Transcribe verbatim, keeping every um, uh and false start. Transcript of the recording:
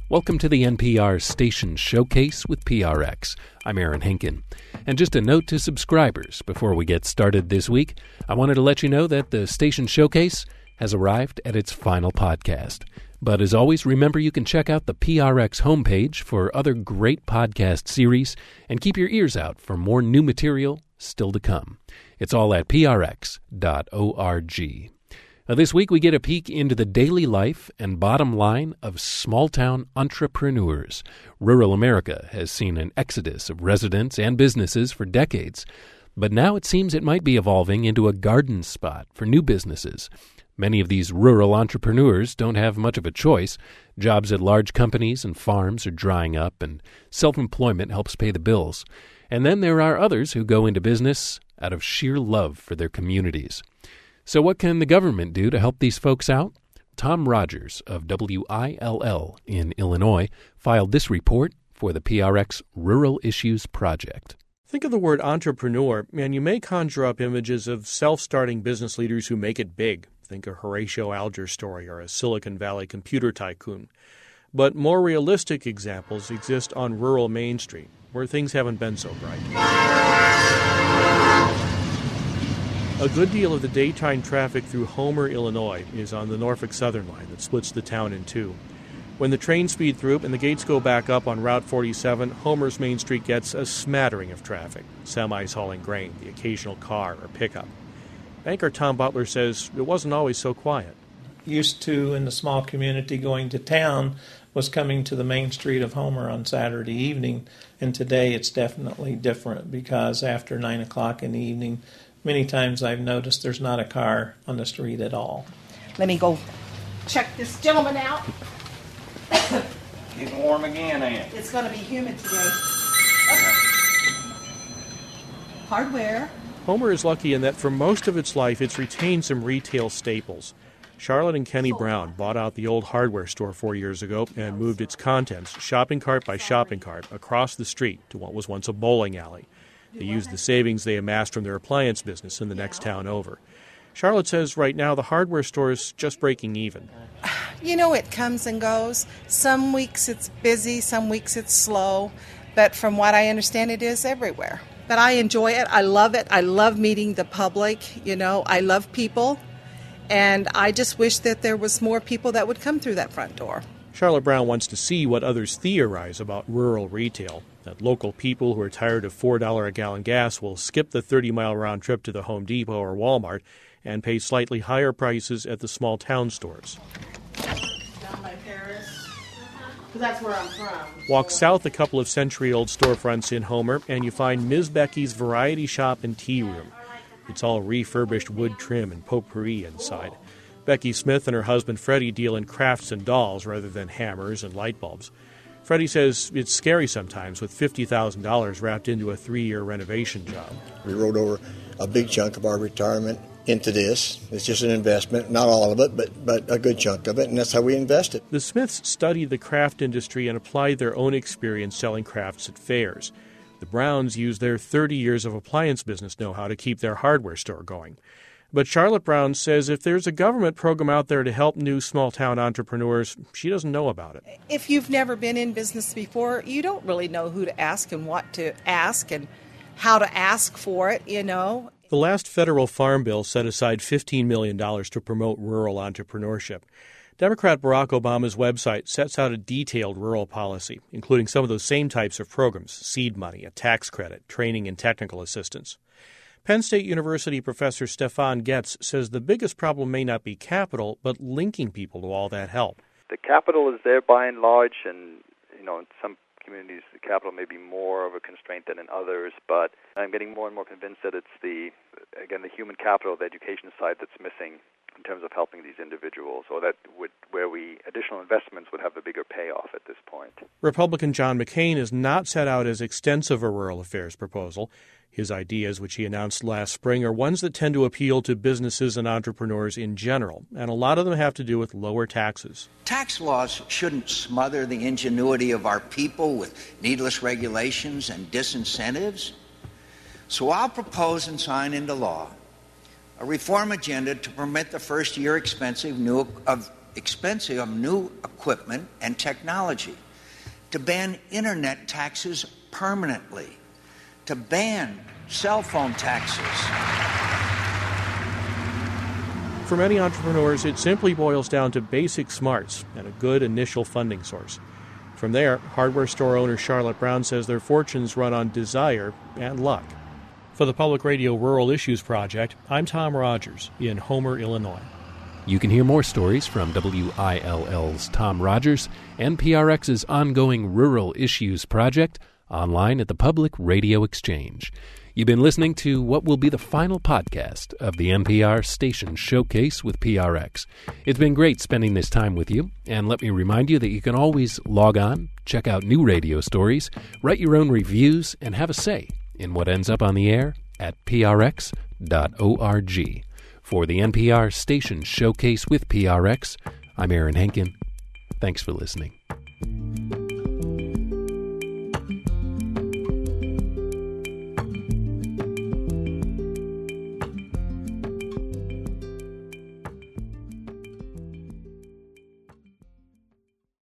Welcome to the N P R Station Showcase with P R X. I'm Aaron Henkin. And just a note to subscribers before we get started this week, I wanted to let you know that the Station Showcase has arrived at its final podcast. But as always, remember you can check out the P R X homepage for other great podcast series and keep your ears out for more new material still to come. It's all at P R X dot org. Now, this week we get a peek into the daily life and bottom line of small-town entrepreneurs. Rural America has seen an exodus of residents and businesses for decades, but now it seems it might be evolving into a garden spot for new businesses. Many of these rural entrepreneurs don't have much of a choice. Jobs at large companies and farms are drying up, and self-employment helps pay the bills. And then there are others who go into business out of sheer love for their communities. So what can the government do to help these folks out? Tom Rogers of W I L L in Illinois filed this report for the P R X Rural Issues Project. Think of the word entrepreneur, and you may conjure up images of self-starting business leaders who make it big. Think a Horatio Alger story or a Silicon Valley computer tycoon. But more realistic examples exist on rural Main Street, where things haven't been so bright. A good deal of the daytime traffic through Homer, Illinois, is on the Norfolk Southern line that splits the town in two. When the trains speed through and the gates go back up on Route forty-seven, Homer's Main Street gets a smattering of traffic, semis hauling grain, the occasional car or pickup. Banker Tom Butler says it wasn't always so quiet. Used to, in the small community, going to town was coming to the Main Street of Homer on Saturday evening, and today it's definitely different because after nine o'clock in the evening, many times I've noticed there's not a car on the street at all. Let me go check this gentleman out. Getting warm again, ain't it? It's going to be humid today. Hardware. Homer is lucky in that for most of its life it's retained some retail staples. Charlotte and Kenny Brown bought out the old hardware store four years ago and moved its contents, shopping cart by shopping cart, across the street to what was once a bowling alley. They used the savings they amassed from their appliance business in the next town over. Charlotte says right now the hardware store is just breaking even. You know, it comes and goes. Some weeks it's busy, some weeks it's slow. But from what I understand, it is everywhere. But I enjoy it. I love it. I love meeting the public. You know, I love people. And I just wish that there was more people that would come through that front door. Charlotte Brown wants to see what others theorize about rural retail, that local people who are tired of four dollars a gallon gas will skip the thirty-mile round trip to the Home Depot or Walmart and pay slightly higher prices at the small town stores. Down by Paris, because that's where I'm from. Walk south a couple of century-old storefronts in Homer, and you find Miz Becky's Variety Shop and Tea Room. It's all refurbished wood trim and potpourri inside. Becky Smith and her husband Freddie deal in crafts and dolls rather than hammers and light bulbs. Freddie says it's scary sometimes with fifty thousand dollars wrapped into a three-year renovation job. We wrote over a big chunk of our retirement into this. It's just an investment, not all of it, but, but a good chunk of it, and that's how we invested. The Smiths studied the craft industry and applied their own experience selling crafts at fairs. The Browns used their thirty years of appliance business know-how to keep their hardware store going. But Charlotte Brown says if there's a government program out there to help new small-town entrepreneurs, she doesn't know about it. If you've never been in business before, you don't really know who to ask and what to ask and how to ask for it, you know. The last federal farm bill set aside fifteen million dollars to promote rural entrepreneurship. Democrat Barack Obama's website sets out a detailed rural policy, including some of those same types of programs, seed money, a tax credit, training and technical assistance. Penn State University professor Stefan Getz says the biggest problem may not be capital, but linking people to all that help. The capital is there by and large, and you know, in some communities the capital may be more of a constraint than in others, but I'm getting more and more convinced that it's the, again, the human capital, the education side that's missing in terms of helping these individuals, or that would where we additional investments would have a bigger payoff at this point. Republican John McCain has not set out as extensive a rural affairs proposal. His ideas, which he announced last spring, are ones that tend to appeal to businesses and entrepreneurs in general, and a lot of them have to do with lower taxes. Tax laws shouldn't smother the ingenuity of our people with needless regulations and disincentives. So I'll propose and sign into law a reform agenda to permit the first year expensive new, of expensive of new equipment and technology, to ban internet taxes permanently, to ban cell phone taxes. For many entrepreneurs, it simply boils down to basic smarts and a good initial funding source. From there, hardware store owner Charlotte Brown says their fortunes run on desire and luck. For the Public Radio Rural Issues Project, I'm Tom Rogers in Homer, Illinois. You can hear more stories from W I L L's Tom Rogers and P R X's ongoing Rural Issues Project online at the Public Radio Exchange. You've been listening to what will be the final podcast of the N P R Station Showcase with P R X. It's been great spending this time with you, and let me remind you that you can always log on, check out new radio stories, write your own reviews, and have a say in what ends up on the air at P R X dot org. For the N P R Station Showcase with P R X, I'm Aaron Henkin. Thanks for listening.